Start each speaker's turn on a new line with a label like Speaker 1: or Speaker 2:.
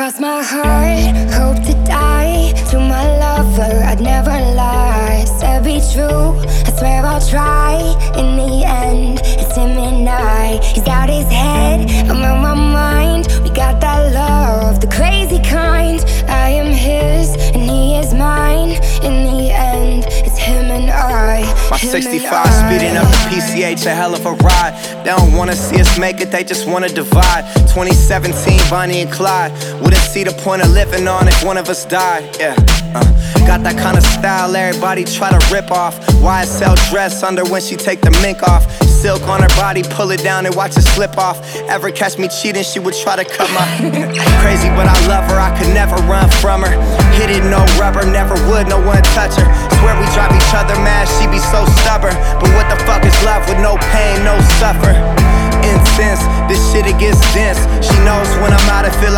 Speaker 1: Cross my heart, hope to die. To my lover, I'd never lie. Said be true, I swear I'll try. In the end, it's him and I. He's out his head, I'm on my mind. We got that love, the crazy kind. I am his, and he is mine. In the end, it's him and I.
Speaker 2: My 65 speeding up the PCH, a hell of a ride. They don't wanna see us make it, they just wanna divide. 2017, Bonnie and Clyde. Wouldn't see the point of living on if one of us died. Yeah, got that kind of style everybody try to rip off. YSL dress under when she take the mink off. Silk on her body, pull it down and watch it slip off. Ever catch me cheating, she would try to cut my crazy, but I love her, I could never run from her. Hit it, no rubber, never would, no one touch her. Swear we drive each other mad, she be so stubborn. But what the fuck is love with no pain, no suffer? Intense, this shit it gets dense. She knows when I'm out, I feel like